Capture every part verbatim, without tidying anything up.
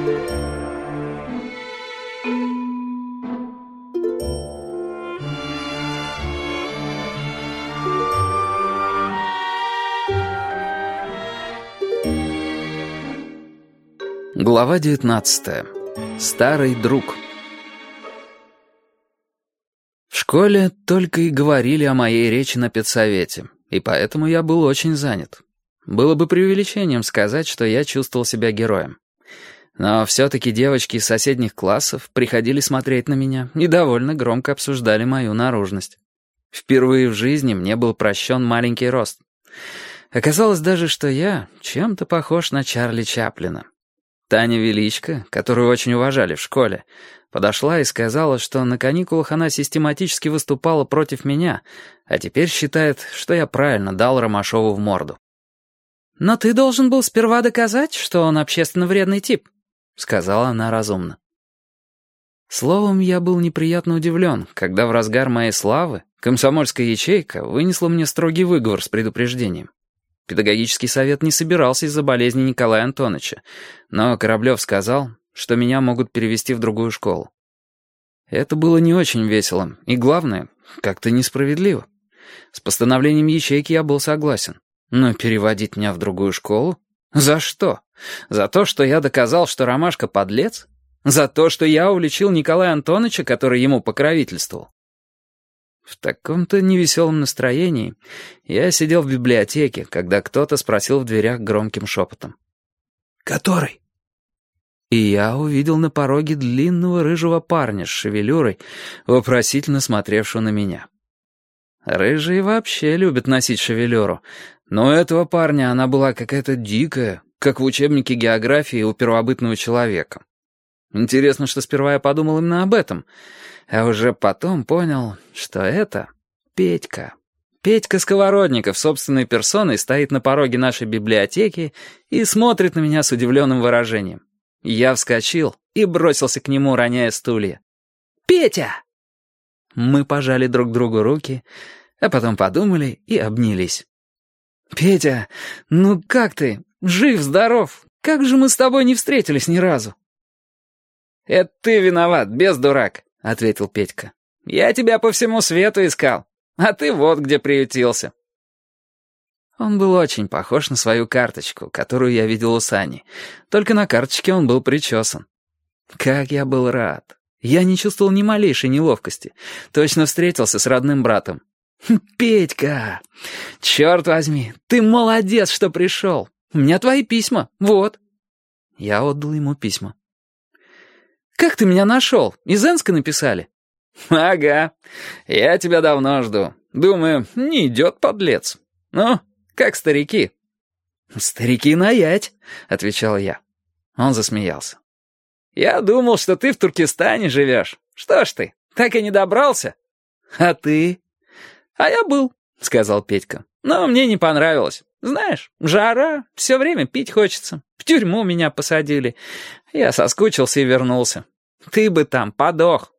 Глава девятнадцатая. Старый друг. В школе только и говорили о моей речи на педсовете, и поэтому я был очень занят. Было бы преувеличением сказать, что я чувствовал себя героем. Но все-таки девочки из соседних классов приходили смотреть на меня и довольно громко обсуждали мою наружность. Впервые в жизни мне был прощен маленький рост. Оказалось даже, что я чем-то похож на Чарли Чаплина. Таня Величко, которую очень уважали в школе, подошла и сказала, что на каникулах она систематически выступала против меня, а теперь считает, что я правильно дал Ромашову в морду. «Но ты должен был сперва доказать, что он общественно вредный тип», — сказала она разумно. Словом, я был неприятно удивлен, когда в разгар моей славы комсомольская ячейка вынесла мне строгий выговор с предупреждением. Педагогический совет не собирался из-за болезни Николая Антоновича, но Кораблев сказал, что меня могут перевести в другую школу. Это было не очень весело, и главное, как-то несправедливо. С постановлением ячейки я был согласен, но переводить меня в другую школу? За что? За то, что я доказал, что Ромашка подлец? За то, что я уличил Николая Антоновича, который ему покровительствовал? В таком-то невеселом настроении я сидел в библиотеке, когда кто-то спросил в дверях громким шепотом: «Который?» И я увидел на пороге длинного рыжего парня с шевелюрой, вопросительно смотревшего на меня. Рыжие вообще любят носить шевелюру, но у этого парня она была какая-то дикая, как в учебнике географии у первобытного человека. Интересно, что сперва я подумал именно об этом, а уже потом понял, что это Петька. Петька Сковородников собственной персоной стоит на пороге нашей библиотеки и смотрит на меня с удивленным выражением. Я вскочил и бросился к нему, роняя стулья. «Петя!» Мы пожали друг другу руки, а потом подумали и обнялись. «Петя, ну как ты? Жив-здоров? Как же мы с тобой не встретились ни разу?» «Это ты виноват, бездурак», — ответил Петька. «Я тебя по всему свету искал, а ты вот где приютился». Он был очень похож на свою карточку, которую я видел у Сани. Только на карточке он был причесан. Как я был рад. Я не чувствовал ни малейшей неловкости. Точно встретился с родным братом. «Петька! Черт возьми, ты молодец, что пришел. У меня твои письма, вот». Я отдал ему письма. «Как ты меня нашел? Из Энска написали?» «Ага, я тебя давно жду. Думаю, не идет подлец. Ну, как старики?» «Старики наять», — отвечал я. Он засмеялся. «Я думал, что ты в Туркестане живешь. Что ж ты, так и не добрался?» «А ты?» «А я был», — сказал Петька. «Но мне не понравилось. Знаешь, жара, все время пить хочется. В тюрьму меня посадили. Я соскучился и вернулся. Ты бы там подох».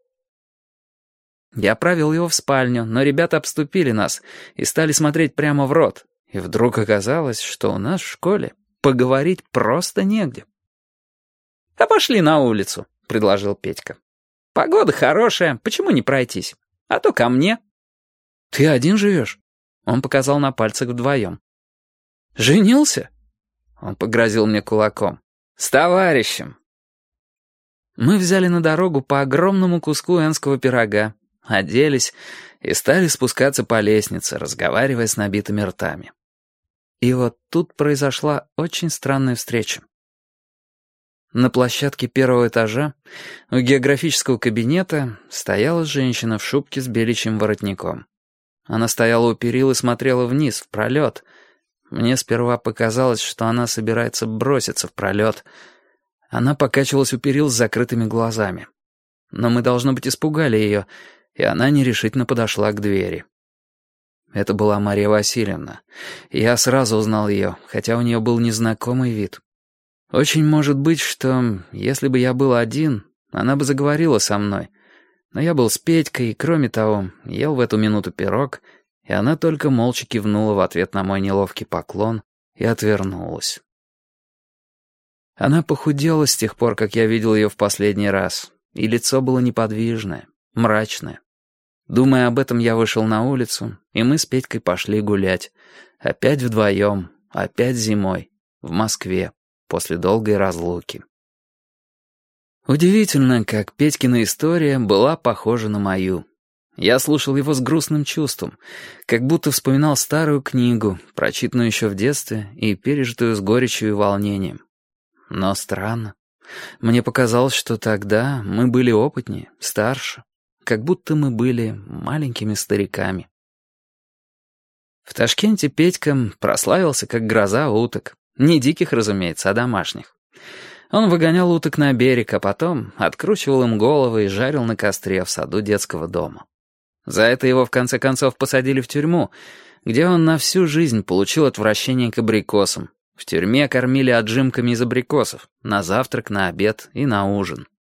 Я провел его в спальню, но ребята обступили нас и стали смотреть прямо в рот. И вдруг оказалось, что у нас в школе поговорить просто негде. «А пошли на улицу», — предложил Петька. «Погода хорошая, почему не пройтись? А то ко мне». «Ты один живешь?» Он показал на пальцах вдвоем. «Женился?» Он погрозил мне кулаком. «С товарищем». Мы взяли на дорогу по огромному куску энского пирога, оделись и стали спускаться по лестнице, разговаривая с набитыми ртами. И вот тут произошла очень странная встреча. На площадке первого этажа у географического кабинета стояла женщина в шубке с беличьим воротником. Она стояла у перил и смотрела вниз, в пролет. Мне сперва показалось, что она собирается броситься в пролет. Она покачивалась у перил с закрытыми глазами. Но мы, должно быть, испугали ее, и она нерешительно подошла к двери. Это была Мария Васильевна. Я сразу узнал ее, хотя у нее был незнакомый вид. Очень может быть, что, если бы я был один, она бы заговорила со мной. Но я был с Петькой, и, кроме того, ел в эту минуту пирог, и она только молча кивнула в ответ на мой неловкий поклон и отвернулась. Она похудела с тех пор, как я видел ее в последний раз, и лицо было неподвижное, мрачное. Думая об этом, я вышел на улицу, и мы с Петькой пошли гулять. Опять вдвоем, опять зимой, в Москве, после долгой разлуки. Удивительно, как Петькина история была похожа на мою. Я слушал его с грустным чувством, как будто вспоминал старую книгу, прочитанную еще в детстве и пережитую с горечью и волнением. Но странно. Мне показалось, что тогда мы были опытнее, старше, как будто мы были маленькими стариками. В Ташкенте Петька прославился как гроза уток. Не диких, разумеется, а домашних. Он выгонял уток на берег, а потом откручивал им головы и жарил на костре в саду детского дома. За это его в конце концов посадили в тюрьму, где он на всю жизнь получил отвращение к абрикосам. В тюрьме кормили отжимками из абрикосов, на завтрак, на обед и на ужин.